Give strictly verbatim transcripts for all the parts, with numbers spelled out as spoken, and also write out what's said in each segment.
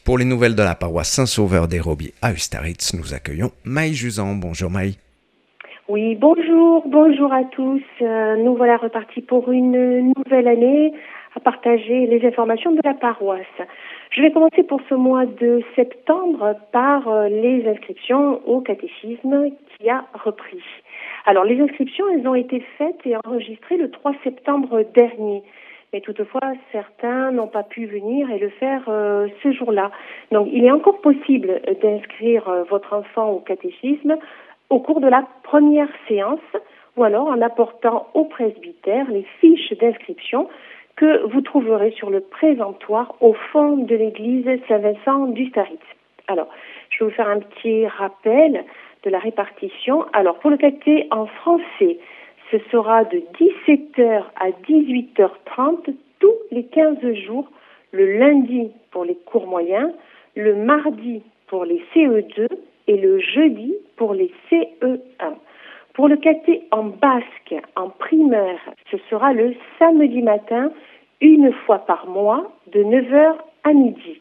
Pour les nouvelles de la paroisse Saint-Sauveur d'Hérobiers à Ustaritz, nous accueillons Maï Jusan. Bonjour Maï. Oui, bonjour, bonjour à tous. Euh, nous voilà repartis pour une nouvelle année à partager les informations de la paroisse. Je vais commencer pour ce mois de septembre par euh, les inscriptions au catéchisme qui a repris. Alors, les inscriptions, elles ont été faites et enregistrées le trois septembre dernier. Mais toutefois, certains n'ont pas pu venir et le faire euh, ce jour-là. Donc, il est encore possible d'inscrire euh, votre enfant au catéchisme au cours de la première séance ou alors en apportant au presbytère les fiches d'inscription que vous trouverez sur le présentoir au fond de l'église Saint-Vincent d'Ustaritz. Alors, je vais vous faire un petit rappel de la répartition. Alors, pour le caté en français, ce sera de dix-sept heures à dix-huit heures trente tous les quinze jours, le lundi pour les cours moyens, le mardi pour les C E deux et le jeudi pour les C E un. Pour le caté en basque, en primaire, ce sera le samedi matin, une fois par mois, de neuf heures à midi.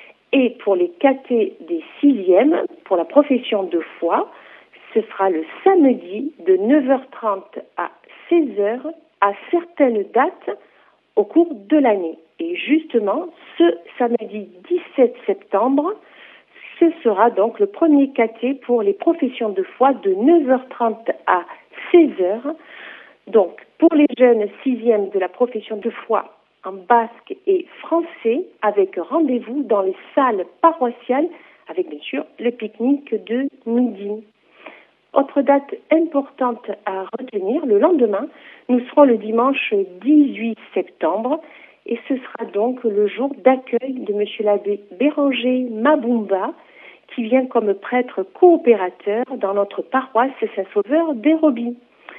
Et pour les catés des sixièmes, pour la profession de foi, ce sera le samedi de neuf heures trente à seize heures à certaines dates au cours de l'année. Et justement, ce samedi dix-sept septembre, ce sera donc le premier caté pour les professions de foi de neuf heures trente à seize heures. Donc, pour les jeunes sixièmes de la profession de foi en basque et français, avec rendez-vous dans les salles paroissiales, avec bien sûr le pique-nique de midi. Autre date importante à retenir, le lendemain, nous serons le dimanche dix-huit septembre et ce sera donc le jour d'accueil de M. l'abbé Béranger Mabumba qui vient comme prêtre coopérateur dans notre paroisse Saint-Sauveur d'Hérobiers.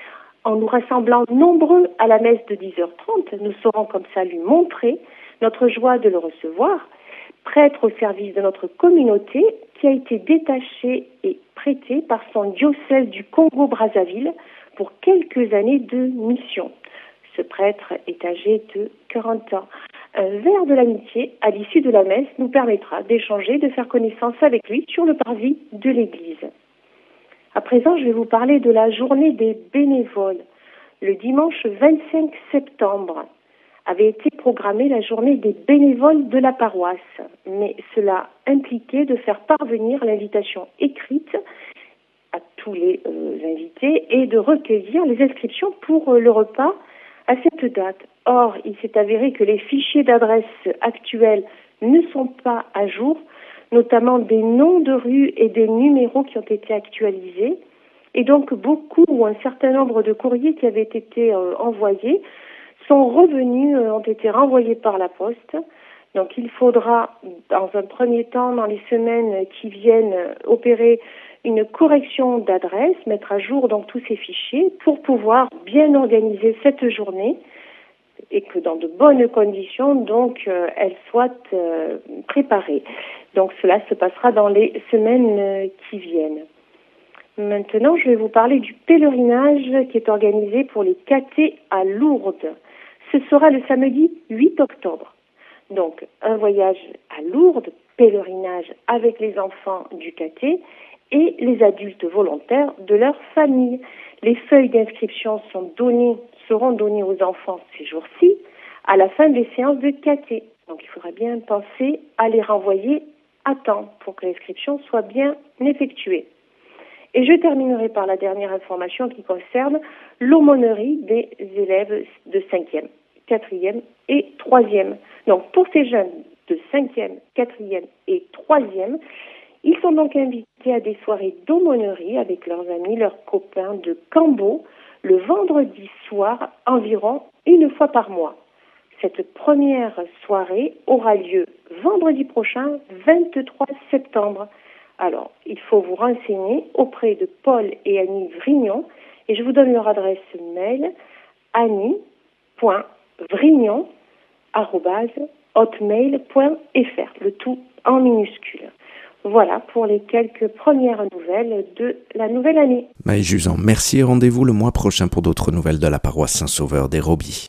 En nous rassemblant nombreux à la messe de dix heures trente, nous saurons comme ça lui montrer notre joie de le recevoir, prêtre au service de notre communauté qui a été détaché et prêté par son diocèse du Congo-Brazzaville pour quelques années de mission. Ce prêtre est âgé de quarante ans. Un verre de l'amitié à l'issue de la messe nous permettra d'échanger, de faire connaissance avec lui sur le parvis de l'église. À présent, je vais vous parler de la journée des bénévoles. Le dimanche vingt-cinq septembre avait été programmée la journée des bénévoles de la paroisse, mais cela impliquait de faire parvenir l'invitation écrite à tous les euh, invités et de recueillir les inscriptions pour euh, le repas à cette date. Or, il s'est avéré que les fichiers d'adresse actuels ne sont pas à jour, notamment des noms de rues et des numéros qui ont été actualisés. Et donc, beaucoup ou un certain nombre de courriers qui avaient été euh, envoyés sont revenus, euh, ont été renvoyés par la poste. Donc, il faudra, dans un premier temps, dans les semaines qui viennent, opérer une correction d'adresse, mettre à jour donc tous ces fichiers pour pouvoir bien organiser cette journée et que dans de bonnes conditions, donc, euh, elle soit euh, préparée. Donc, cela se passera dans les semaines euh, qui viennent. Maintenant, je vais vous parler du pèlerinage qui est organisé pour les catés à Lourdes. Ce sera le samedi huit octobre. Donc, un voyage à Lourdes, pèlerinage avec les enfants du caté et les adultes volontaires de leur famille. Les feuilles d'inscription sont données, seront données aux enfants ces jours-ci à la fin des séances de caté. Donc, il faudra bien penser à les renvoyer à temps pour que l'inscription soit bien effectuée. Et je terminerai par la dernière information qui concerne l'aumônerie des élèves de cinquième, quatrième et troisième. Donc, pour ces jeunes de cinquième, quatrième et troisième, ils sont donc invités à des soirées d'aumônerie avec leurs amis, leurs copains de Cambo, le vendredi soir, environ une fois par mois. Cette première soirée aura lieu vendredi prochain, vingt-trois septembre. Alors, il faut vous renseigner auprès de Paul et Annie Vrignon et je vous donne leur adresse mail annie point vrignon arobase hotmail point fr, le tout en minuscule. Voilà pour les quelques premières nouvelles de la nouvelle année. Maï Jusan, merci et rendez-vous le mois prochain pour d'autres nouvelles de la paroisse Saint-Sauveur d'Hérobiers.